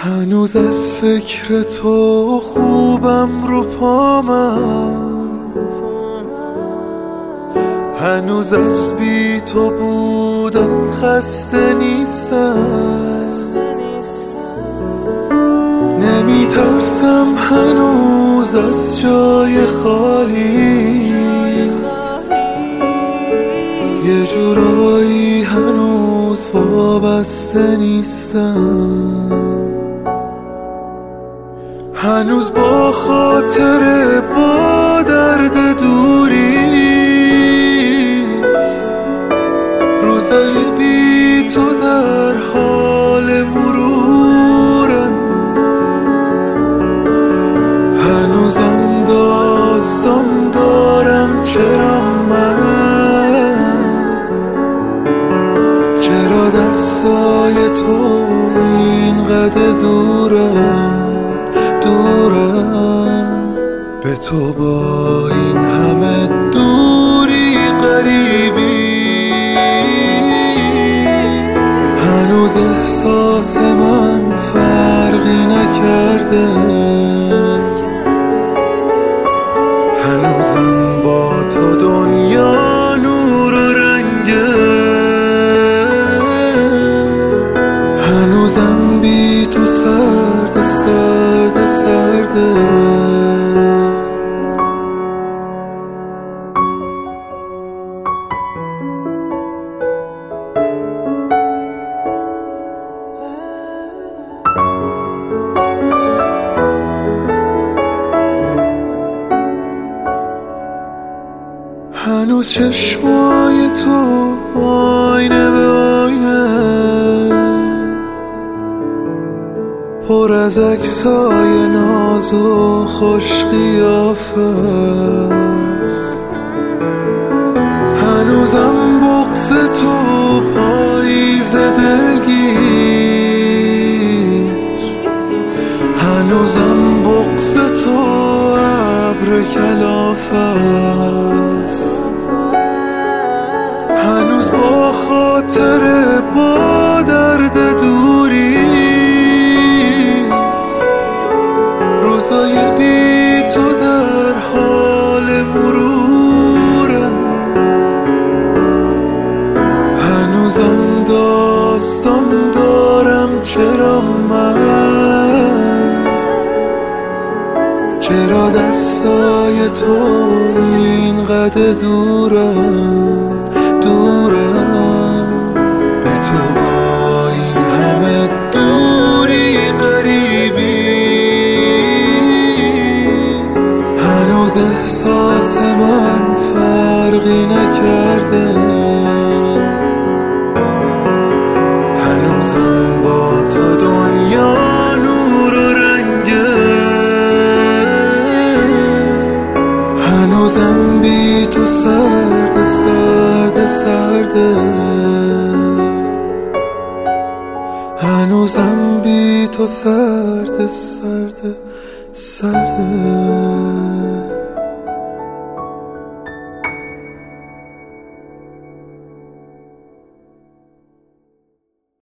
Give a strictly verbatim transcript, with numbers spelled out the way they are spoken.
هنوز از فکر تو خوبم رو پامم، هنوز از بی تو بودن خسته نیستم. نمی ترسم هنوز از جای خالی، یه جورایی هنوز وابسته نیستم. هنوز با خاطر با درد دوریست، روزای بی تو در حال مرورن. هنوزم داستان دارم چرا من، چرا دستای تو اینقدر دورم دورم. به تو با این همه دوری غریبی، هنوز احساس من فرقی نکرده. هنوزم با تو دنیا نور و رنگه، هنوزم بی تو سرد سرد سرده. هنوز چشمای تو آینه به آینه، پر از عکسای ناز و خوش قیافه است. هنوزم بغض تو پاییز دلگیر، هنوزم بغض تو ابر کلافه است. هنوز با خاطر با درد دوریست، روزای بی تو در حال مرورن. هنوزم داستان دارم چرا من، چرا دستای تو اینقدر دورم دورم. به تو با این همه دوری غریبی، هنوز احساس من فرقی نکرده. هنوزم با تو دنیا نور و رنگه، هنوزم بی تو سرد سرد سرده. هنوزم بی تو سرد سرد سرده.